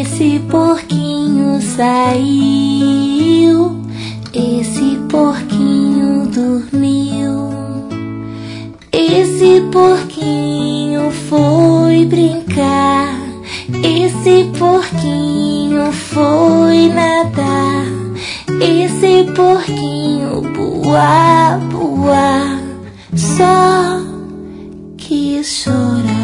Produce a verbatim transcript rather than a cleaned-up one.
Esse porquinho saiu, esse porquinho dormiu, esse porquinho foi brincar, esse porquinho foi nadar, esse porquinho boa, boa, só quis chorar.